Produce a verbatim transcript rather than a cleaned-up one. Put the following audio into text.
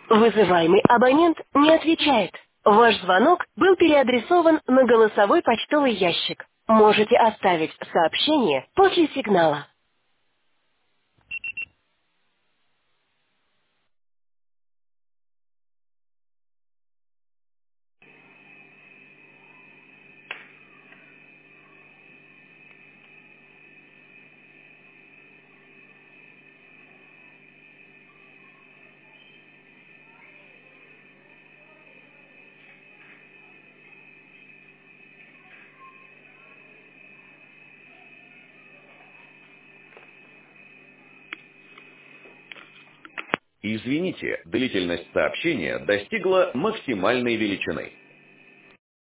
Вызываемый абонент не отвечает. Ваш звонок был переадресован на голосовой почтовый ящик. Можете оставить сообщение после сигнала. Извините, длительность сообщения достигла максимальной величины.